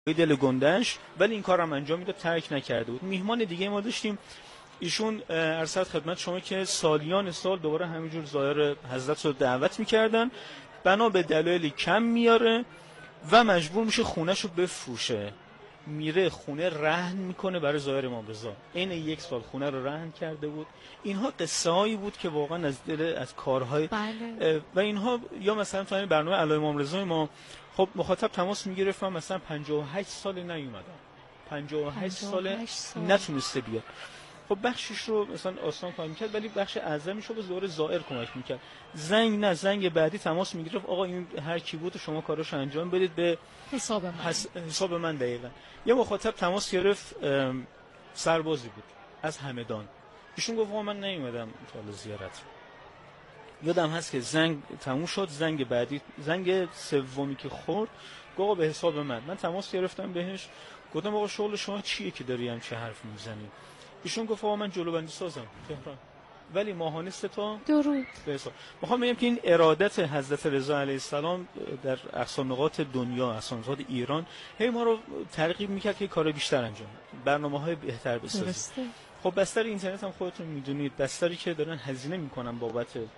دل گندش، ولی این کارم انجام میداد، ترک نکرده بود. میهمان دیگه ما داشتیم، ایشون ارشد خدمت شما که سالیان سال دوباره همینجور ظاهر حضرت رو دعوت میکردن، بنا به دلایلی کم میاره و مجبور میشه خونه‌شو بفروشه، میره خونه رهن میکنه برای ظاهر امام رضا. این 1 سال خونه رو رهن کرده بود. اینها قصه هایی بود که واقعا از دل از کارهای و اینها، یا مثلا تو این برنامه علی امام رضا ما خب مخاطب تماس میگرفت، مثلا 58 سال نیومدن، 58 سال نتونسته بیاد. خب بخشش رو مثلا آسان کار میکرد، ولی بخش اعظمش رو به ظاهر زائر کمک میکرد. زنگ بعدی تماس میگرفت، آقا این هر کی بود شما کاراشو انجام بدید به حساب من دقیقاً. یه مخاطب تماس گرفت، سربازی بود از همدان. ایشون گفت آقا من نیومدم تا زیارت. یادم هست که زنگ تموم شد، زنگ بعدی، زنگ سومی که خورد، گفت آقا به حساب من تماس گرفتم بهش، گفتم آقا شغل شما چیه که داری همچین حرف میزنی؟ ایشون گفت آقا من جلوبندی سازم تهران، ولی ماهانه 3 تا درود به حساب. میخوام بگم که این ارادت حضرت رضا علیه السلام در اقصا نقاط دنیا، اقصا نقاط ایران، هی ما رو ترغیب میکرد که کار بیشتر انجام بدیم، برنامه‌های بهتر بسازیم. خب بستر اینترنت هم خودتون میدونید، بستری که دارن هزینه میکنن بابت هر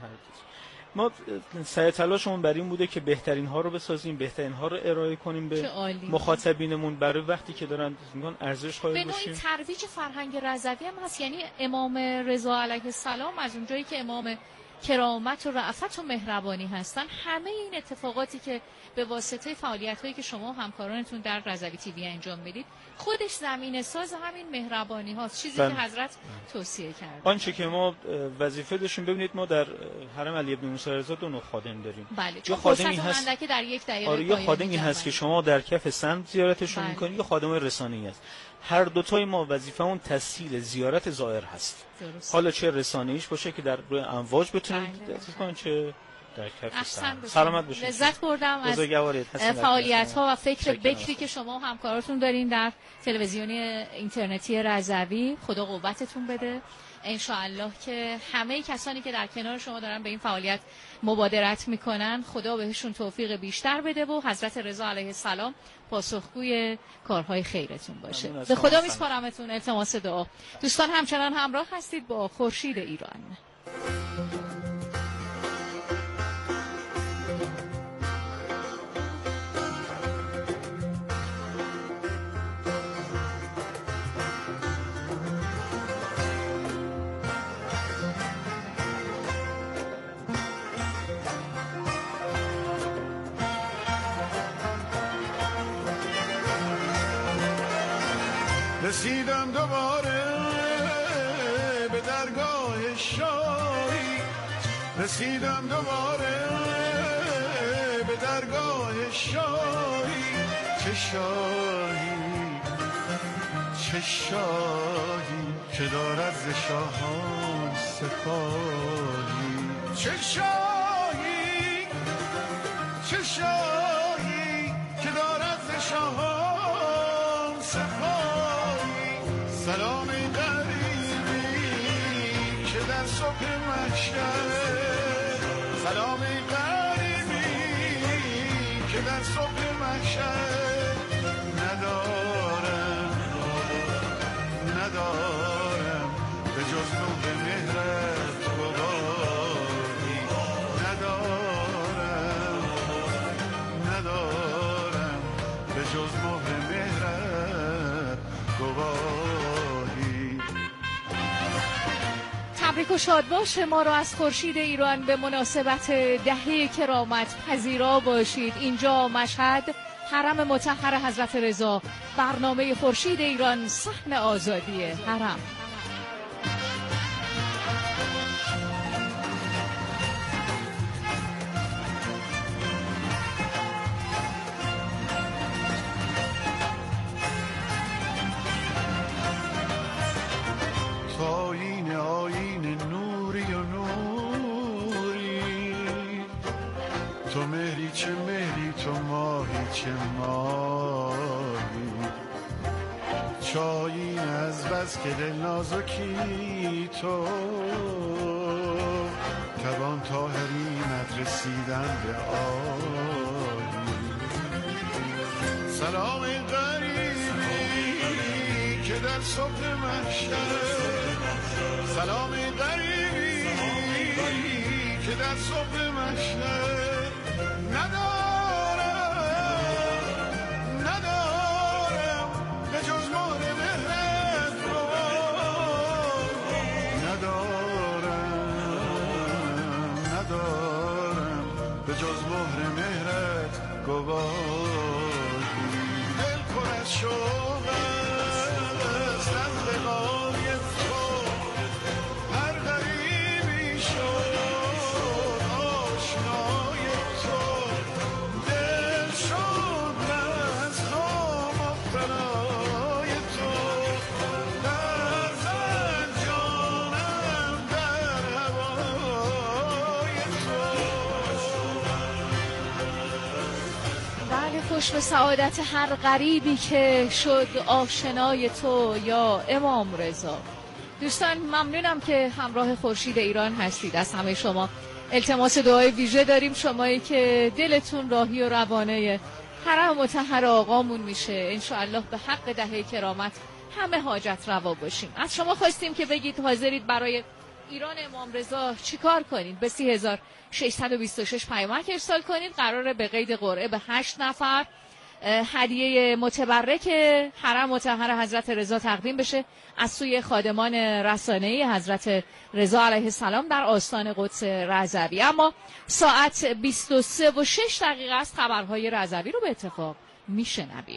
ما سعی تلاشمون بر این بوده که بهترین ها رو بسازیم، بهترین ها رو ارائه کنیم به مخاطبینمون، برای وقتی که دارن میگن ارزش قائل باشیم. به نوعی ترویج فرهنگ رضوی هم هست، یعنی امام رضا علیه السلام از اونجایی که امام کرامت و رأفت و مهربانی هستن، همه این اتفاقاتی که به واسطه فعالیت‌هایی که شما و همکارانتون در رضوی تیوی انجام میدید، خودش زمینه ساز همین مهربانی هاست، چیزی که حضرت توصیه کردن. آنچه که ما وظیفه داشتیم، ببینید ما در حرم علی ابن موسی رضا 2 نوع خادم داریم. بله، چون خادمی هست که در 1 دقیقه یا خادمی هست که شما در کف سمت زیارتشون میکنید، یا خادم رسانه‌ای است. هر دوتای ما وظیفمون تسهیل زیارت زائر هست. حالا چه رسانه‌ایش باشه که در روی امواج بتونید دستگاه، چه در کف سمت. سلامت باشید. لذت بردم از فعالیت‌ها و فکر بکری که شما و همکاراتون دارین در تلویزیون اینترنتی رضوی. خدا قوتتون بده. انشاءالله که همه کسانی که در کنار شما دارن به این فعالیت مبادرت میکنن، خدا بهشون توفیق بیشتر بده و حضرت رضا علیه السلام پاسخگوی کارهای خیرتون باشه. به خدا میسپارمتون. التماس دعا. دوستان همچنان همراه هستید با خورشید ایران. رسیدم دوباره به درگاه شاهی، رسیدم دوباره به درگاه شاهی. چه شاهی، چه شاهی که دارد ز شاهان سپاهی. چه شاهی، چه شاهی که دارد ز شاهان سپاهی. سلام غریبی که در صبح محشر، سلام غریبی که در صبح محشر. ندارم به جز نور مهرت گواهی. ندارم به جز نور مهرت گواهی. تبریک و شاد باشه ما را از خورشید ایران به مناسبت دهه کرامت پذیرا باشید. اینجا مشهد، حرم مطهر حضرت رضا، برنامه خورشید ایران، صحن آزادی حرم. آیین نوری و نوری، تو مهری چه مهری، تو ماهی چه ماهی. چاین از بس که دل نازکی تو، توان تا حریمت رسیدن به آهی. سلام غریبی که در صبح محشر سلام غریبی که در صبح محشر ندارم به جز مهر مهرت ندارم به جز مهر مهرت گواهی دل پر از شوق است از لقای تو هر غریبی شد آشنای تو دل شد مظلوم مبتلای تو در زن جانم در هوای تو. بله، خوش به سعادت هر غریبی که شد آشنای تو یا امام رضا. دوستان ممنونم که همراه خورشید ایران هستید. از همه شما التماس دعای ویژه داریم، شمایی که دلتون راهی و روانه حرم مطهر آقامون میشه، انشاءالله به حق دهه کرامت همه حاجت روا باشیم. از شما خواستیم که بگید حاضرید برای ایران امام رضا چیکار کنید. به 3626 پیامک ارسال کنید. قراره به قید قرعه به 8 نفر هدیه متبرک حرم مطهر حضرت رضا تقدیم بشه از سوی خادمان رسانه‌ای حضرت رضا علیه السلام در آستان قدس رضوی. اما ساعت 23:06 است. خبرهای رضوی رو به اتفاق میشنویم.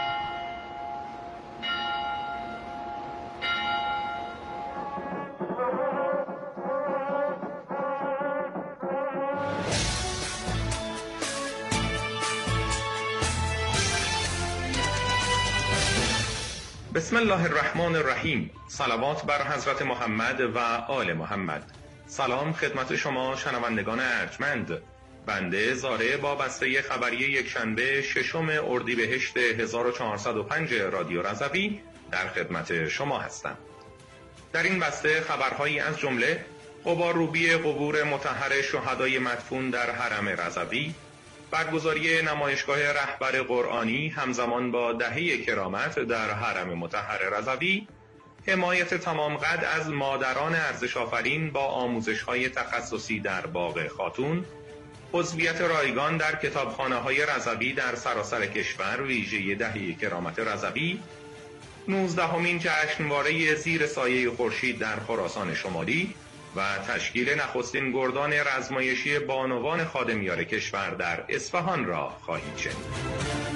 بسم الله الرحمن الرحیم. صلوات بر حضرت محمد و آل محمد. سلام خدمت شما شنوندگان ارجمند. بنده زاره با بسته خبری یکشنبه 6 اردیبهشت 1405 رادیو رضوی در خدمت شما هستم. در این بسته خبرهایی از جمله غبارروبی قبور مطهر شهدای مدفون در حرم رضوی، برگزاری نمایشگاه رهبر قرآنی همزمان با دهه کرامت در حرم مطهر رضوی، حمایت تمام قد از مادران ارزش آفرین با آموزش‌های تخصصی در باغ خاتون، عضویت رایگان در کتابخانه‌های رضوی در سراسر کشور ویژه دهه کرامت رضوی، 19مین جشنواره زیر سایه خورشید در خراسان شمالی و تشکیل نخستین گردان رزمایشی بانوان خادمیار کشور در اصفهان را خواهید شنید.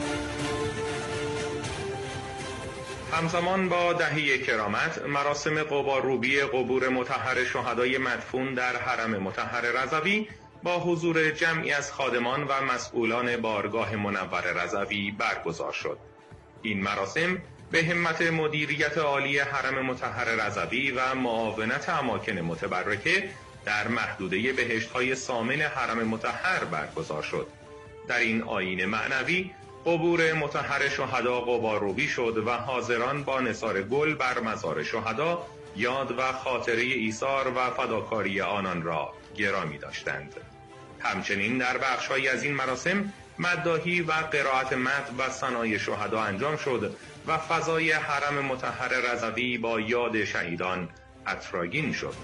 همزمان با دهه کرامت، مراسم غبارروبی قبور مطهر شهدای مدفون در حرم مطهر رضوی با حضور جمعی از خادمان و مسئولان بارگاه منور رضوی برگزار شد. این مراسم به همت مدیریت عالی حرم مطهر رضوی و معاونت اماکن متبرکه در محدوده بهشت‌های ثامن حرم مطهر برگزار شد. در این آیین معنوی قبور مطهر شهدا غبارروبی شد و حاضران با نثار گل بر مزار شهدا یاد و خاطره ایثار و فداکاری آنان را گرامی داشتند. همچنین در بخش‌هایی از این مراسم مداحی و قرائت متن و ثنای شهدا انجام شد و فضای حرم مطهر رضوی با یاد شهیدان عطرآگین شد.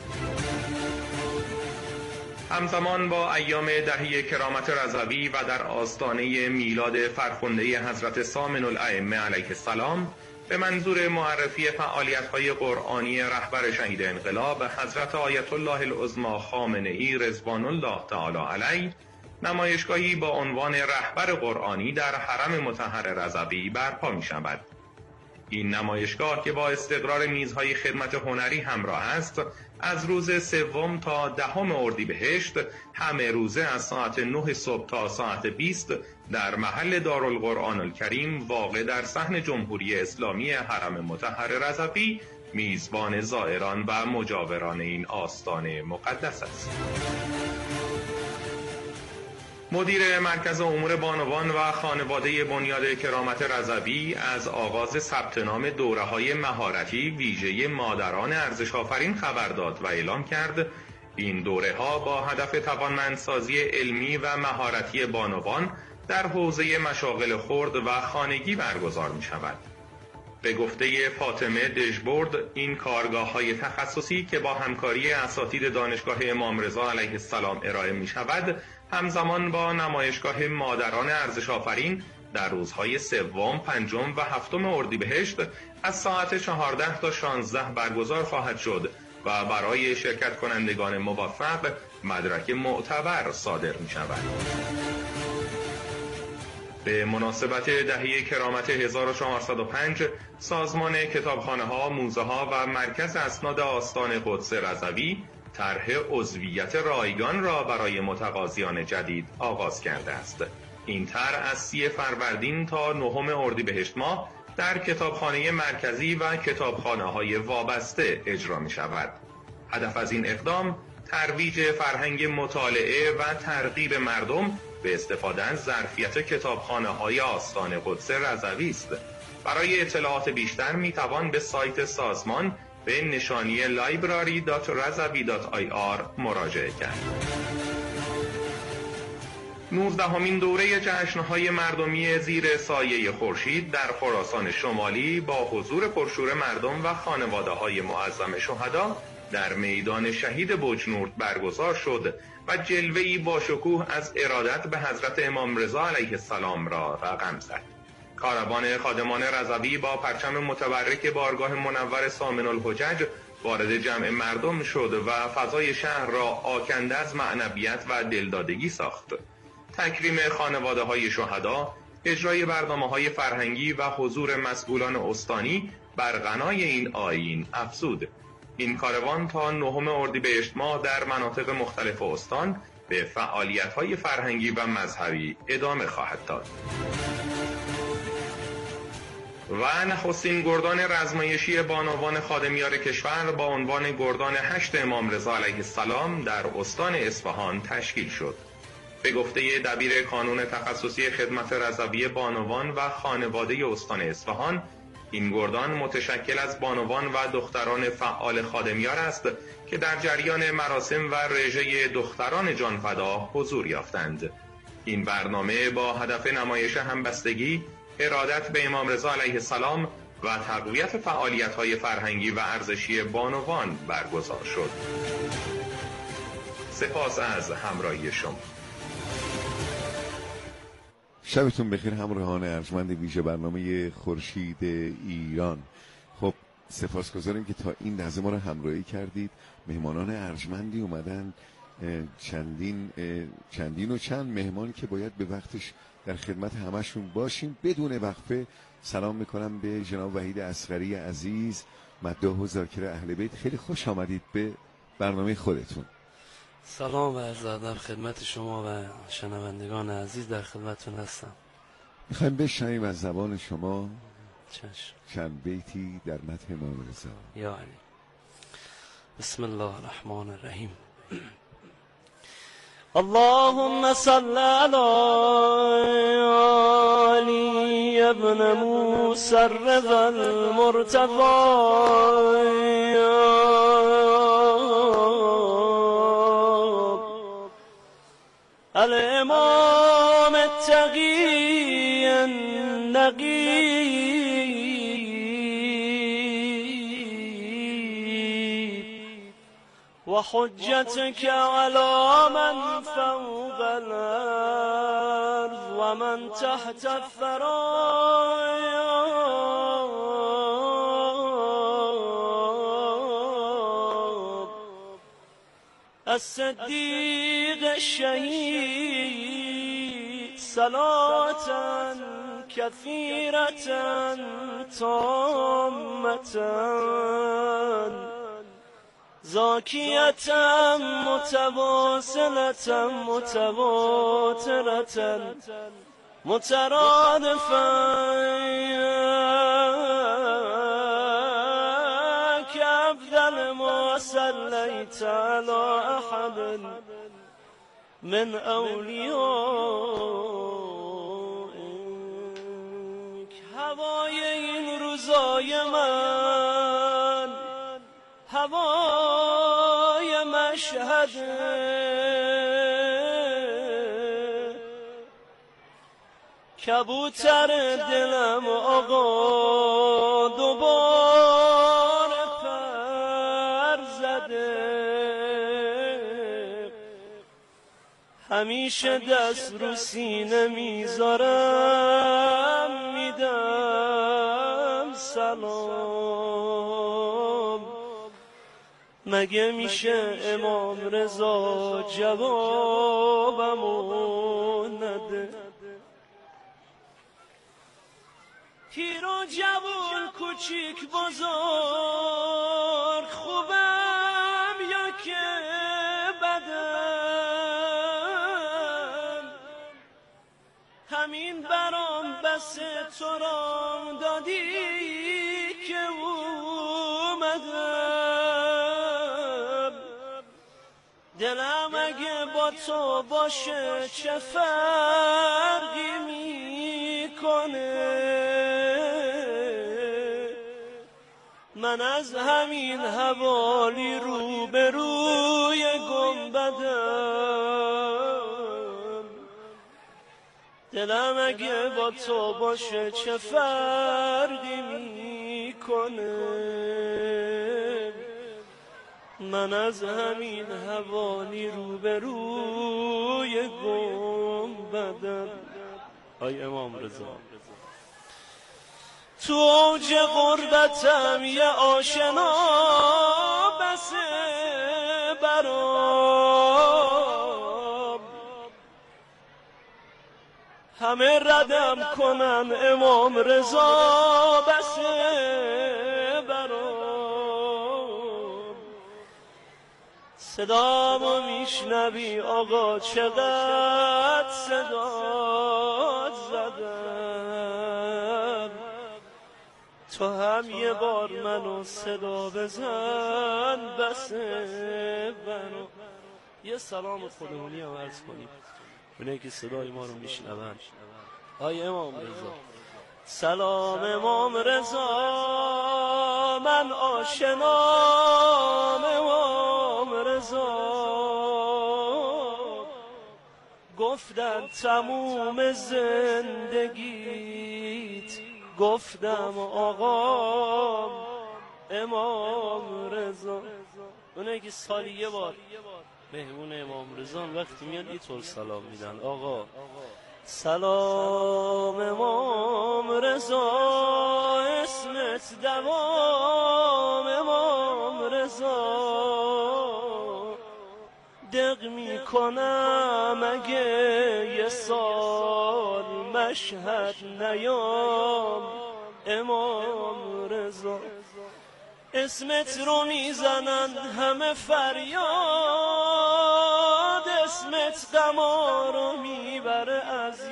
همزمان با ایام دهه کرامت رضوی و در آستانه میلاد فرخنده حضرت ثامن الائمه علیه السلام به منظور معرفی فعالیت‌های قرآنی رهبر شهید انقلاب حضرت آیت الله العظمی خامنه‌ای رضوان الله تعالی علیه، نمایشگاهی با عنوان رهبر قرآنی در حرم مطهر رضوی برپا می‌شود. این نمایشگاه که با استقرار میزهای خدمت هنری همراه است، از روز 3 تا 10 اردیبهشت همه روزه از ساعت 9 صبح تا ساعت 20 در محل دارالقرآن الکریم واقع در صحن جمهوری اسلامی حرم مطهر رضوی میزبان زائران و مجاوران این آستان مقدس است. مدیر مرکز امور بانوان و خانواده بنیاد کرامت رضوی از آغاز ثبت نام دوره‌های مهارتی ویژه مادران ارزش آفرین خبر داد و اعلام کرد این دوره‌ها با هدف توانمندسازی علمی و مهارتی بانوان در حوزه مشاغل خرد و خانگی برگزار می شود. به گفته فاطمه دژبرد، این کارگاه‌های تخصصی که با همکاری اساتید دانشگاه امام رضا علیه السلام ارائه می شود، همزمان با نمایشگاه مادران ارزش آفرین در روزهای سوم، پنجم و هفتم اردیبهشت از ساعت 14 تا 16 برگزار خواهد شد و برای شرکت کنندگان موفق مدرک معتبر صادر می شود. به مناسبت دهه کرامت 1405 سازمان کتابخانه‌ها، موزه‌ها و مرکز اسناد آستان قدس رضوی طرح عضویت رایگان را برای متقاضیان جدید آغاز کرده است. این طرح از 30 فروردین تا 9 اردیبهشت ماه در کتابخانه مرکزی و کتابخانه‌های وابسته اجرا می شود. هدف از این اقدام ترویج فرهنگ مطالعه و ترغیب مردم به استفاده از ظرفیت کتابخانه‌های آستان قدس رضوی است. برای اطلاعات بیشتر می توان به سایت سازمان به نشانی library.razavi.ir مراجعه کرد. 19مین دوره جشن‌های مردمی زیر سایه خورشید در خراسان شمالی با حضور پرشور مردم و خانواده‌های معظم شهدا در میدان شهید بجنورد برگزار شد و جلوه‌ای با شکوه از ارادت به حضرت امام رضا علیه السلام را رقم زد. کاروان خادمان رضوی با پرچم متبرک بارگاه منور سامن الحجج وارد جمع مردم شد و فضای شهر را آکنده از معنویت و دلدادگی ساخت. تکریم خانواده‌های شهدا، اجرای برنامه‌های فرهنگی و حضور مسئولان استانی بر غنای این آیین افزود. این کاروان تا 9 اردیبهشت ماه در مناطق مختلف استان به فعالیت‌های فرهنگی و مذهبی ادامه خواهد داد. و نخستین گردان رزمایشی بانوان خادمیار کشور با عنوان گردان 8 امام رضا علیه السلام در استان اصفهان تشکیل شد. به گفته دبیر کانون تخصصی خدمت رضوی بانوان و خانواده استان اصفهان، این گردان متشکل از بانوان و دختران فعال خادمیار است که در جریان مراسم و رژه دختران جانفدا حضور یافتند. این برنامه با هدف نمایش همبستگی، ارادت به امام رضا علیه السلام و تقویت فعالیت‌های فرهنگی و ارزشی بانوان برگزار شد. سپاس از همراهی شما. شبتون بخیر همراهان ارجمند ویژه برنامه خورشید ایران. خب سپاسگزاریم که تا این لحظه ما رو همراهی کردید. مهمانان ارجمندی اومدن، چندین و چند مهمان که باید به وقتش در خدمت همشون باشیم. بدون وقفه سلام میکنم به جناب وحید اصغری عزیز، مداح و ذاکر اهل بیت. خیلی خوش آمدید به برنامه خودتون. سلام و عرض ادب خدمت شما و شنوندگان عزیز، در خدمتتون هستم. میخوایم بشنویم از زبان شما چند بیتی در مدح امام رضا. یا علی. بسم الله الرحمن الرحیم. اللهم صل علی علی ابن موسی الرضا المرتضی الامام التقی النقی و حجتك على من فوق الارض و من تحت الثرى الصديق الشهيد صلاة كثيرة تامة زاكية متواصلة متواترة مترادفة كأفضل ما صليت على أحد من أوليائك. هوای این روزای من هوای مشهد کبوتر دلم آقا دوباره پر زده، همیشه دست رو سینه میذارم میدم سلام. مگه میشه امام رضا جوابمو نده؟ پیر و جوون کوچیک بزرگ خوبم یا که بدم، همین برام بسه تو رام دادی که اومدم. دلم اگه با تو باشه چه فرقی میکنه؟ من از همین حوالی رو به روی گنبدم. دلم اگه با تو باشه چه فرقی میکنه؟ من از همین حوالی رو به روی گنبدم. آی امام رضا، تو اوج غربتم یه آشنا بسه برام، همه ردم کنن امام رضا بسه برام. صدامو میشنوی آقا چقدر صدات زدم، تو هم یه بار منو صدا بزن بسه برام. یه سلام خودمونی هم عرض کنیم اونایی که صدای ما رو میشنون. آی امام رضا سلام امام رضا، من آشنام امام رضا. گفتن تموم زندگیت، گفتم آقا امام رضا. اونایی که سالی یه بار مهمون امام رضا وقتی میاد اینطور سلام میدن: آقا سلام امام رضا، اسمت دوام امام رضا. دق میکنم اگه یه سال مشهد نیام امام رضا. اسمت رو میزنن همه فریاد، اسمت غما رو میبره از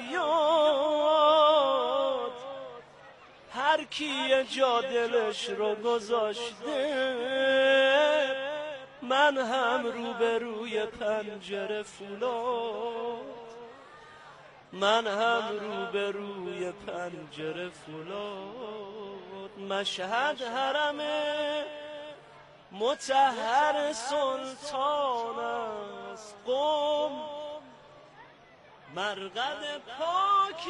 یاد. هر کی جا دلش رو گذاشته، من هم روبروی پنجره فولاد، من هم روبروی پنجره فولاد. مشهد حرم مطهر سلطان است، قم مرقد پاک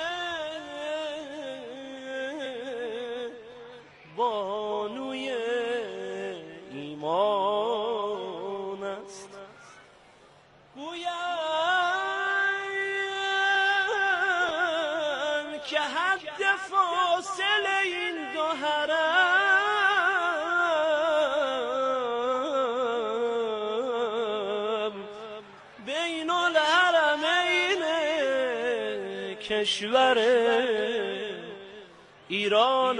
بانوی ایمان است. گویم که حد فاصله این دو حرم بین الحرمین کشور ایران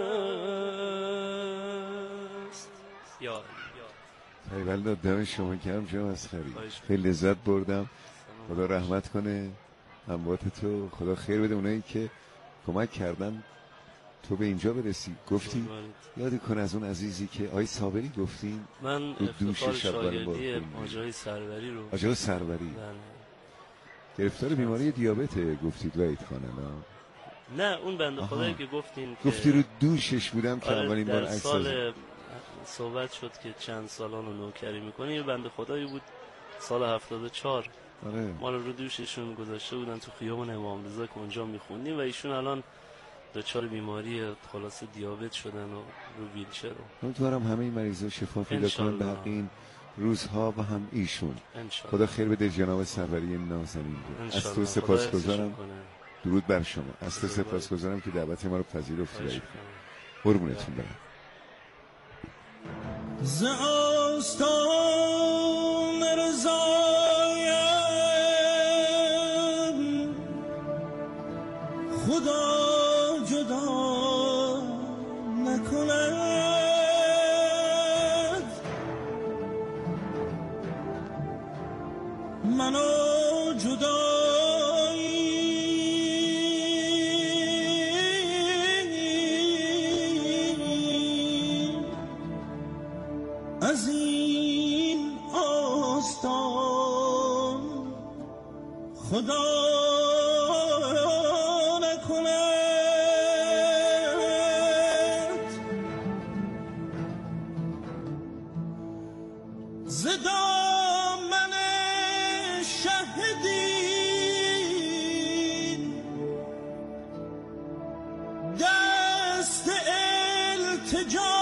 است. یا خیلی دم شما گرم جناب اصغری، خیلی لذت بردم. خدا رحمت کنه اموات تو، خدا خیر بده اونایی که کمک کردن تو به اینجا برسی. گفتی یادی کن از اون عزیزی که آی صابری گفتین من افتخار شاگردی آجای سروری رو، آجای سروری گرفتار بیماری دیابت گفتید وحید خانم؟ نه اون بنده خدایی که گفتین گفتی رو دوشش بودم که اولین بار عکس سال صحبت شد که چند سالانو نوکری میکنه. یه بنده خدایی بود سال 74 ما رو دوششون گذاشته بودن تو خیابون امام رضا که اونجا میخوندیم و ایشون الان دچار بیماری خلاص دیابت شدن و رو ویلچر. امیدوارم همه این مریضا شفا پیدا کنن در این روزها و هم ایشون. خدا خیر بده جناب سروری نازنین. از تو سپاسگزارم. درود بر شما. از تو سپاسگزارم که دعوت ما رو پذیرفتید. قربونتون برم. ز آستان رضایم خدا جدا نکند، منو جدایی از این آستان خدا نکند. ز دامن شهدین دست التجا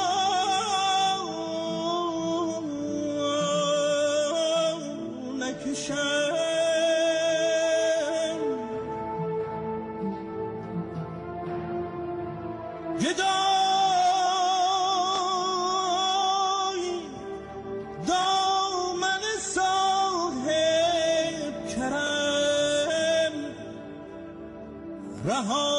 نکشم، گدای دامن صاحب کرم رها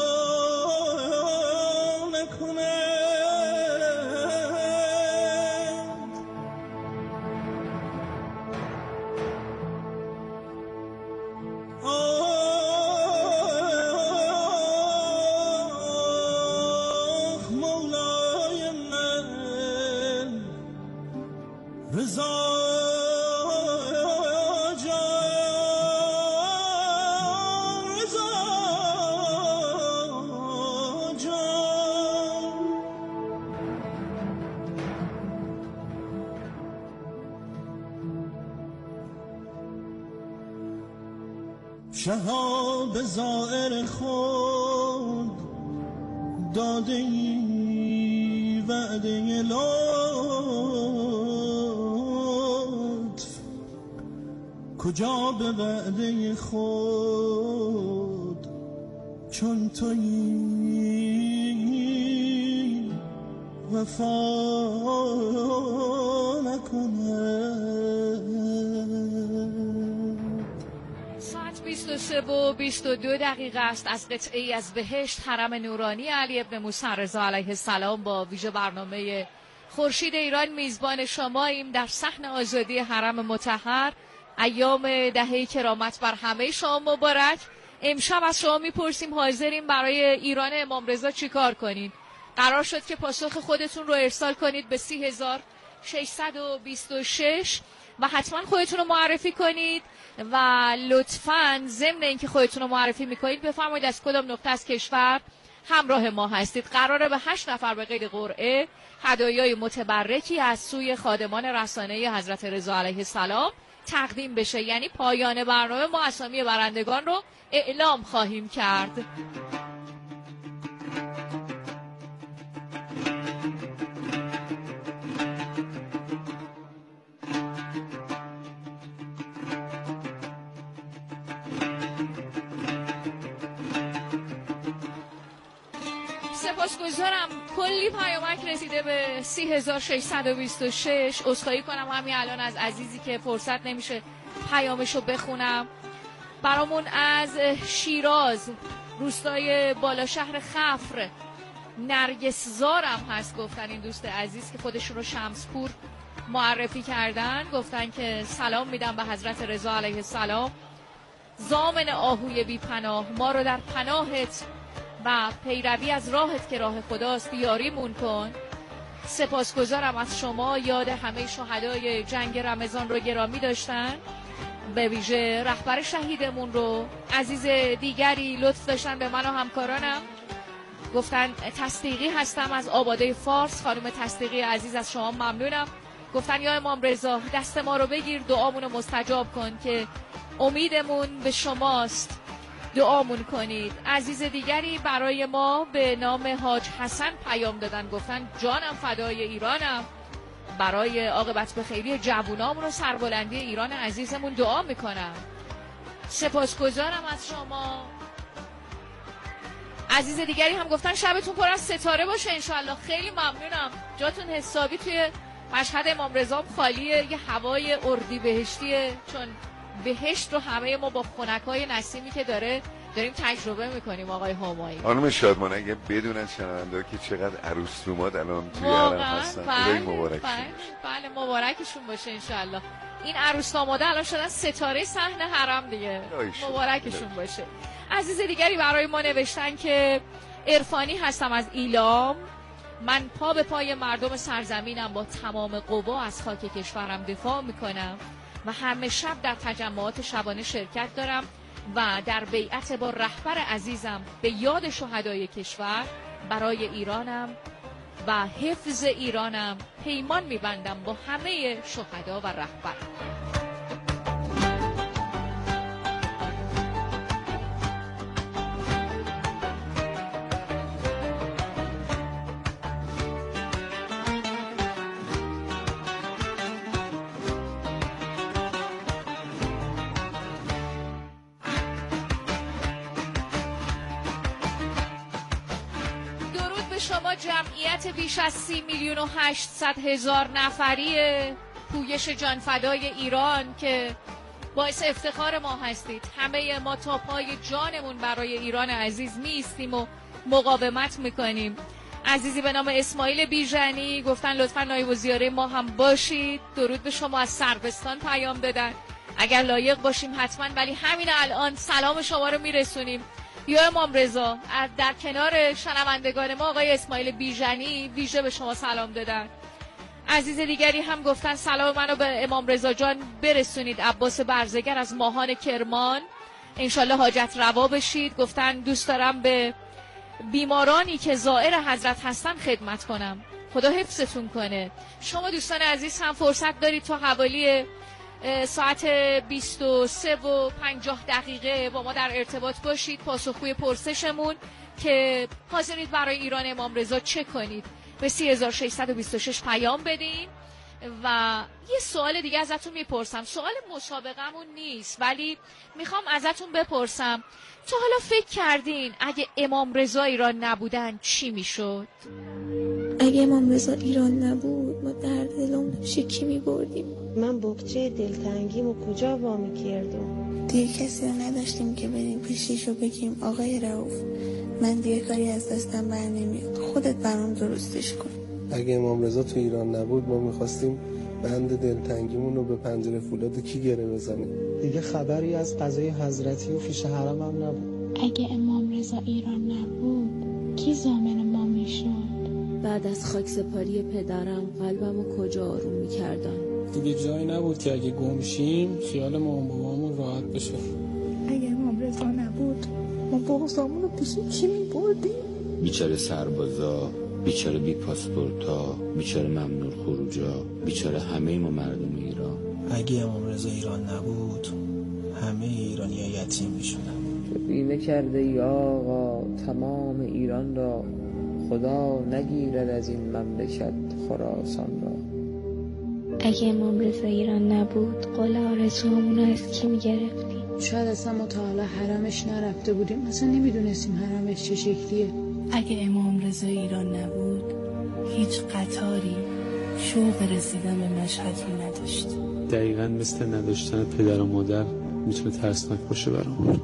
شهاب زائر خود داده ای وعده لطف، کجا به وعده خود چون تویی وفا نکند. 23 و 22 دقیقه است از قطعه‌ای از بهشت حرم نورانی علی ابن موسی رضا علیه السلام با ویژه برنامه خورشید ایران میزبان شماییم در صحن آزادی حرم مطهر. ایام دهه کرامت بر همه شما مبارک. امشب از شما میپرسیم حاضرین برای ایران امام رضا چیکار کنین؟ قرار شد که پاسخ خودتون رو ارسال کنید به 30626 و حتما خودتون رو معرفی کنید و لطفاً ضمن اینکه خودتون رو معرفی میکنید بفرمایید از کدام نقطه از کشور همراه ما هستید. قراره به 8 نفر به قید قرعه هدایای متبرکی از سوی خادمان رسانه حضرت رضا علیه السلام تقدیم بشه. یعنی پایان برنامه ما اسامی برندگان رو اعلام خواهیم کرد. سپاسگزارم. کلی پیامک رسیده به 30626. عذرخواهی کنم همین الان از عزیزی که فرصت نمیشه پیامشو بخونم. برامون از شیراز روستای بالا شهر خفر نرگس زارم هست گفتن این دوست عزیز که خودشون رو شمسپور معرفی کردن. گفتن که سلام میدم به حضرت رضا علیه السلام. ضامن آهوی بی پناه ما رو در پناهت و پیروی از راهت که راه خداست یاریمون کن. سپاسگزارم از شما. یاد همه شهدای جنگ رمضان رو گرامی داشتن، به ویژه رهبر شهیدمون رو. عزیز دیگری لطف داشتن به من و همکارانم گفتن تصدیقی هستم از آباده فارس. خانم تصدیقی عزیز از شما ممنونم. گفتن یا امام رضا دست ما رو بگیر، دعامون رو مستجاب کن که امیدمون به شماست، دعامون کنید. عزیز دیگری برای ما به نام حاج حسن پیام دادن، گفتن جانم فدای ایرانم، برای عاقبت به خیری جوونامون و سربلندی ایران عزیزمون دعا میکنم. سپاسگزارم از شما. عزیز دیگری هم گفتن شبتون پر از ستاره باشه انشالله. خیلی ممنونم، جاتون حسابی توی مشهد امام رضا خالیه، یه هوای اردیبهشتیه، چون بهشت رو همه ما با خنکای نسیمی که داریم تجربه میکنیم. آقای همایی خانم شادمان اگه بدونن شنونده که چقدر عروس رومات الان توی حرم هستن، خدای مبارکشون باشه. بله مبارکشون باشه انشالله. این عروس داماده الان شدن ستاره صحن حرم دیگه، مبارکشون باشه. عزیز دیگری برای ما نوشتن که عرفانی هستم از ایلام، من پا به پای مردم سرزمینم با تمام قوا از خاک کشورم دفاع میکنم و همه شب در تجمعات شبانه شرکت دارم و در بیعت با رهبر عزیزم به یاد شهدای کشور برای ایرانم و حفظ ایرانم پیمان میبندم با همه شهدا و رهبر. شما جمعیت بیش از 30,800,000 نفری پویش جانفدای ایران که باعث افتخار ما هستید. همه ما تا پای جانمون برای ایران عزیز میستیم و مقاومت میکنیم. عزیزی به نام اسماعیل بیژنی گفتن لطفا نایب الزیاره ما هم باشید. درود به شما از سربستان پیام دادن. اگر لایق باشیم حتما، ولی همین الان سلام شما رو میرسونیم. یا امام رضا در کنار شنوندگان ما آقای اسماعیل بیژنی ویژه به شما سلام دادن. عزیز دیگری هم گفتن سلام منو به امام رضا جان برسونید. عباس برزگر از ماهان کرمان، انشالله حاجت روا بشید. گفتن دوست دارم به بیمارانی که زائر حضرت هستن خدمت کنم، خدا حفظتون کنه. شما دوستان عزیز هم فرصت دارید تا حوالی ساعت 23:50 با ما در ارتباط باشید، پاسخگوی پرسشمون که حاضرید برای ایران امام رضا چه کنید به 3626 پیام بدین. و یه سوال دیگه ازتون میپرسم، سوال مسابقمون نیست ولی میخوام ازتون بپرسم، تا حالا فکر کردین اگه امام رضا ایران نبودن چی میشد؟ اگه امام رضا ایران نبود ما درد دلمون شکی میبردیم. من بکچه دلتنگیمو کجا وامی کردم؟ دیگه کسی رو نداشتیم که بریم پیشیش رو بگیم آقای رؤوف من دیگه کاری از دستم بر نمیاد، خودت برام درستش کن. اگه امام رضا تو ایران نبود ما میخواستیم بند دلتنگیمون رو به پنجره فولاد کی گره بزنیم. دیگه خبری از قضای حضرتی و فیش حرم هم نبود. اگه امام رضا ایران نبود کی ضامن ما میشد؟ بعد از خاکسپاری پدرم قلبمو کجا آروم میکردن. دیگه جایی نبود که اگه گم شیم خیال مامان بابامون راحت بشه. اگه امام رضا نبود ما بغضامون رو پیش کی میبردیم؟ بیچاره سربازا، بیچاره بی پاسپورتا، بیچاره ممنوع خروجا، بیچاره همه ما مردم ایران. اگه امام رضا ایران نبود همه ایرانی ها یتیم میشدن. بیمه کرده یا آقا تمام ایران را، خدا نگیرد از این مملکت خراسان را. اگه امام رضا ایران نبود قول آرزوامون رو از کی میگرفتیم؟ شاید اصلا ما تا حالا حرمش نرفته بودیم، اصلا نمیدونستیم حرمش چه شکلیه. اگه امام رضا ایران نبود هیچ قطاری شوق رسیدن به مشهد رو نداشت. دقیقاً مثل نداشتن پدر و مادر میتونه ترسناک باشه برامون.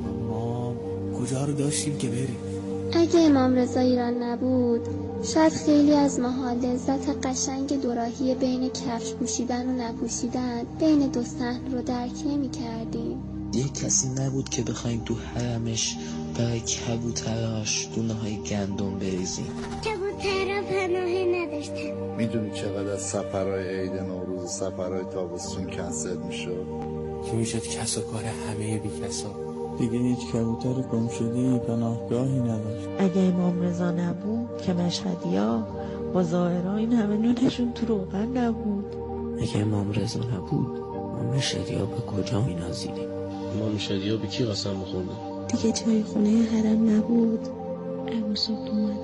ما کجا رو داشتیم که بریم؟ اگه امام رضا ایران نبود شاید خیلی از ماها لذت قشنگ دوراهی بین کفش پوشیدن و نپوشیدن بین دو صحن رو درک نمی کردیم. یه کسی نبود که بخوایم تو حرمش برای کبوتراش دونه های گندم بریزیم. کبوترها پناهی نداشتن. میدونی چقدر از سفرهای عید نوروز و سفرهای تابستون کنسل میشد؟ که میشد کس و کار همه بی کسا. دیگه هیچ کبوتر گمشده‌ای پناهگاهی نداشت. اگه امام رضا نبود که مشهدیا با ظاهرا این همه نونشون تو روغن نبود. اگه امام رضا نبود ما مشهدیا به کجا می‌نازیدیم؟ ما مشهدیا به کی قسم می‌خوردیم؟ دیگه جای خونه حرم نبود. اما صبح اومدم